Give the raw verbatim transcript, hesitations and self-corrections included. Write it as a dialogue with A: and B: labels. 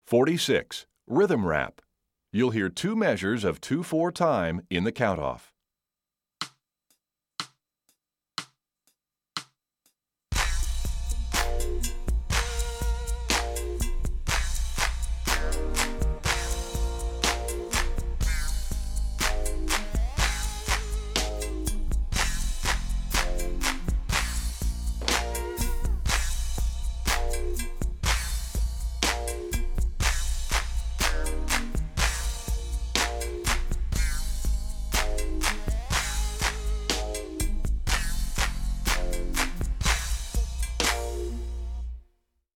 A: forty-six. Rhythm rap. You'll hear two measures of two four time in the count-off.